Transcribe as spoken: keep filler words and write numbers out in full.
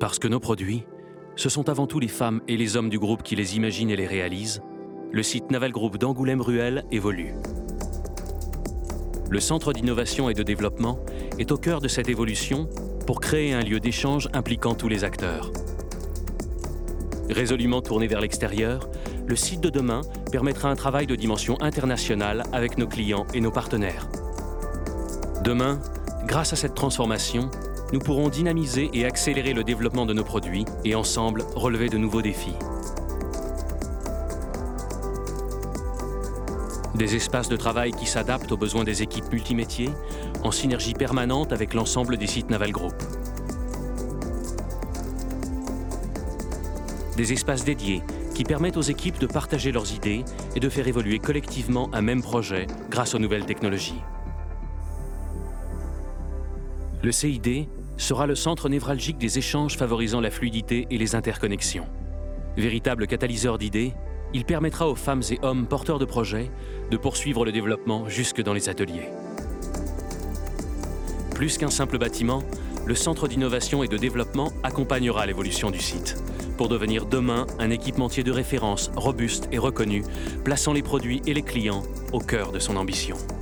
Parce que nos produits, ce sont avant tout les femmes et les hommes du groupe qui les imaginent et les réalisent, le site Naval Group d'Angoulême-Ruel évolue. Le Centre d'innovation et de développement est au cœur de cette évolution pour créer un lieu d'échange impliquant tous les acteurs. Résolument tourné vers l'extérieur, le site de demain permettra un travail de dimension internationale avec nos clients et nos partenaires. Demain, grâce à cette transformation, nous pourrons dynamiser et accélérer le développement de nos produits et ensemble relever de nouveaux défis. Des espaces de travail qui s'adaptent aux besoins des équipes multimétiers, en synergie permanente avec l'ensemble des sites Naval Group. Des espaces dédiés qui permettent aux équipes de partager leurs idées et de faire évoluer collectivement un même projet grâce aux nouvelles technologies. Le C I D sera le centre névralgique des échanges favorisant la fluidité et les interconnexions. Véritable catalyseur d'idées, il permettra aux femmes et hommes porteurs de projets de poursuivre le développement jusque dans les ateliers. Plus qu'un simple bâtiment, le Centre d'innovation et de développement accompagnera l'évolution du site pour devenir demain un équipementier de référence robuste et reconnu, plaçant les produits et les clients au cœur de son ambition.